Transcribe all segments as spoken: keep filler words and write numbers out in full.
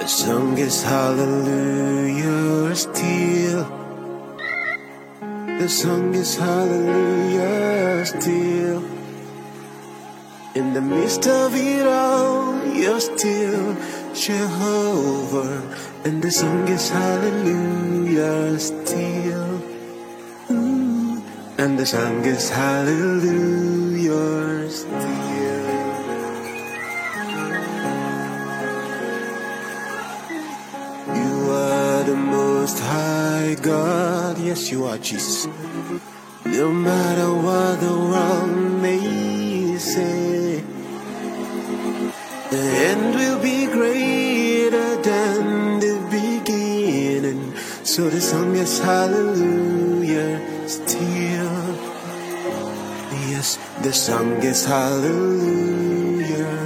The song is hallelujah still. The song is hallelujah still. In the midst of it all, you're still Jehovah. And the song is hallelujah still. Ooh. And the song is hallelujah still. You are the most high God. Yes, you are, Jesus. No matter what the world may say, the end will be greater than the beginning. So the song is hallelujah still. Yes, the song is hallelujah.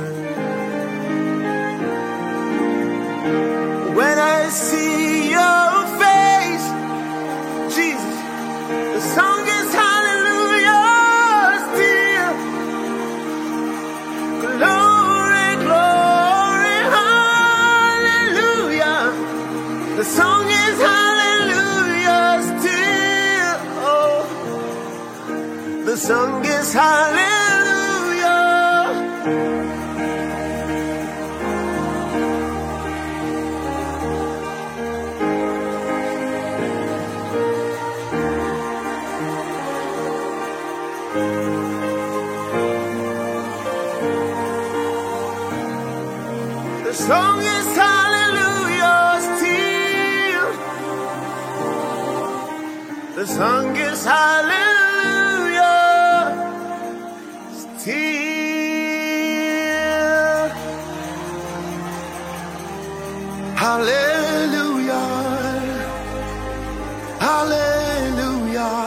When I see your face, Jesus, the song is hallelujah still. Glory, glory, hallelujah. The song is hallelujah still. Oh, the song is hallelujah. The song is hallelujah still. The song is hallelujah still. Hallelujah. Hallelujah.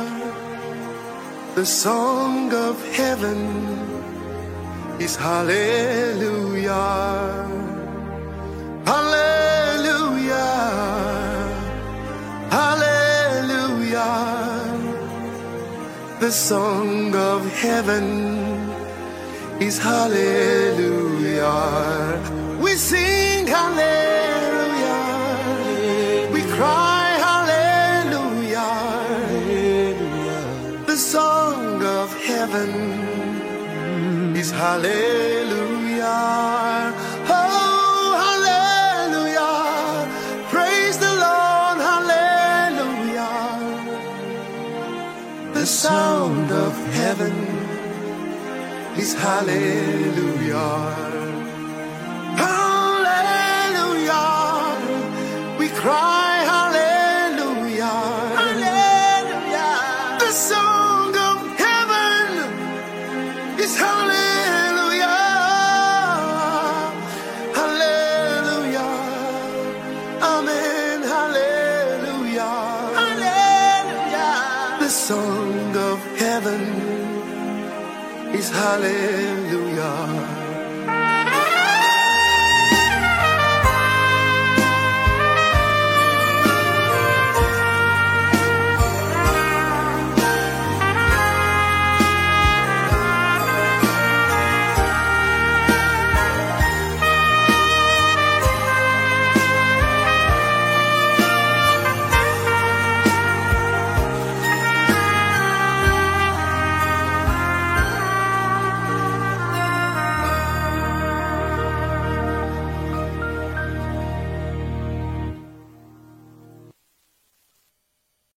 The song of heaven is hallelujah. Hallelujah. Hallelujah. The song of heaven is hallelujah. We sing hallelujah. We cry hallelujah. The song of heaven is hallelujah. Oh, hallelujah. Praise the Lord, hallelujah. The sound of heaven is hallelujah. Hallelujah. We cry hallelujah. Hallelujah. The song of heaven is hallelujah. Hallelujah. Amen. Hallelujah. Hallelujah. The song of heaven is hallelujah.